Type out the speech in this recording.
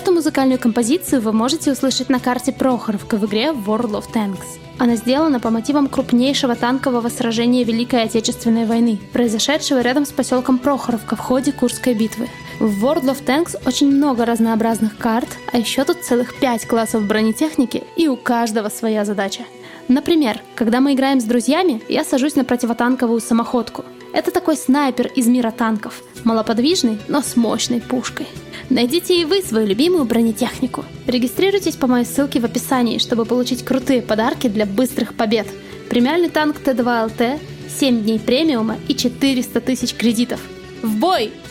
Эту музыкальную композицию вы можете услышать на карте Прохоровка в игре World of Tanks. Она сделана по мотивам крупнейшего танкового сражения Великой Отечественной войны, произошедшего рядом с поселком Прохоровка в ходе Курской битвы. В World of Tanks очень много разнообразных карт, а еще тут целых 5 классов бронетехники, и у каждого своя задача. Например, когда мы играем с друзьями, я сажусь на противотанковую самоходку. Это такой снайпер из мира танков, малоподвижный, но с мощной пушкой. Найдите и вы свою любимую бронетехнику. Регистрируйтесь по моей ссылке в описании, чтобы получить крутые подарки для быстрых побед. Премиальный танк Т2ЛТ, 7 дней премиума и 400 тысяч кредитов. В бой!